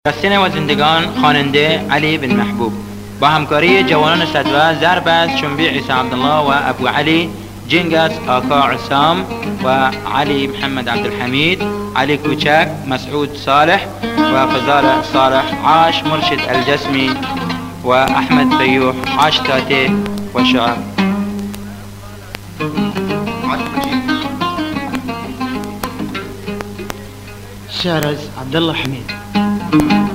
رسانه و زندگان خواننده علی بن محبوب با همکاری جوانان صدوه زربست شنبی عیسی عبدالله و ابو علی جنگس آقا عصام و علی محمد عبدالحمید علی کوچک مسعود صالح و فضال صالح عاش مرشد الجسمي وأحمد فيوح عاش تاتي وشعر شعر عبد الله حميد.